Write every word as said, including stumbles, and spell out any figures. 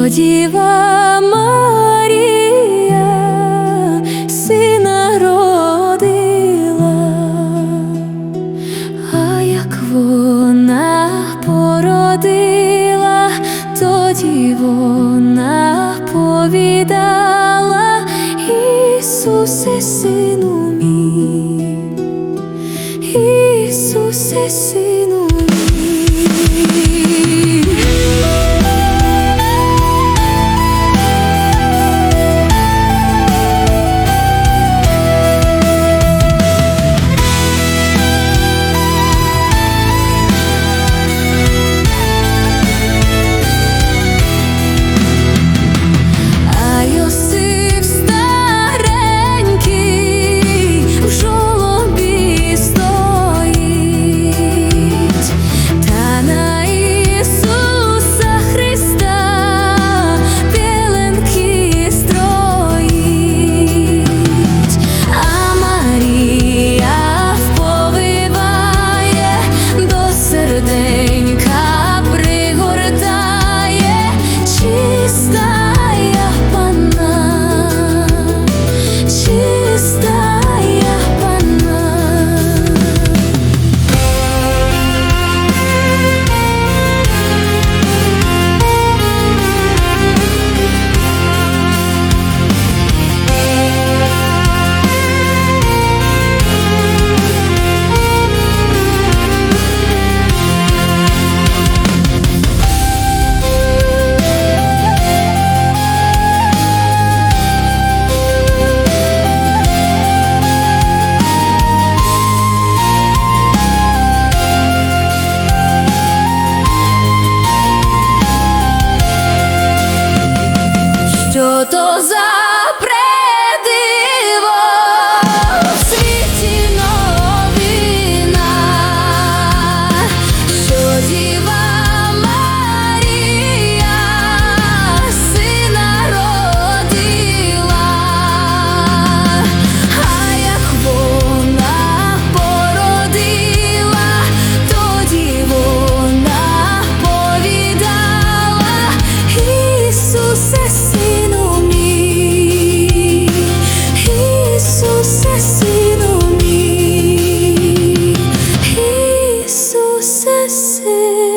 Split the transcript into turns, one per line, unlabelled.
що Діва Марія сина родила, а як вона породила, тоді вона повідала: Ісусе, сину мій, Ісусе, сину мій. Що то за предиво в світі новина, що Діва Марія сина родила, а як вона породила, тоді вона повідала: Ісусе, сину мій, Ісусе, сину мій, Ісусе, сину.